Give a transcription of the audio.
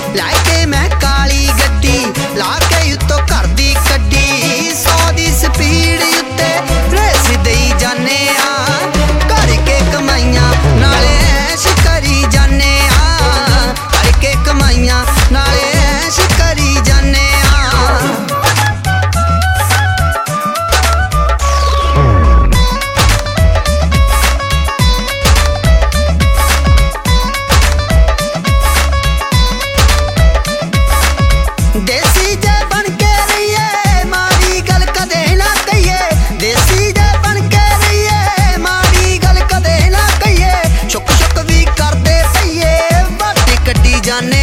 लैके मैं काली गड्डी ला के उत्तों घर दी कड्डी 100 दी स्पीड उत्ते रेस देई जाने आ करके कमाइयां नाले ऐश करी जाने आ करके कमाइयां नाले ऐश करी जाने आ। देसी जे बन के रहिए माड़ी गल कदे ना कहिए देसी जे बन के रहिए माड़ी गल कदे ना कहिए शुक शुक भी करदे पईए बाटी कड्डी जाने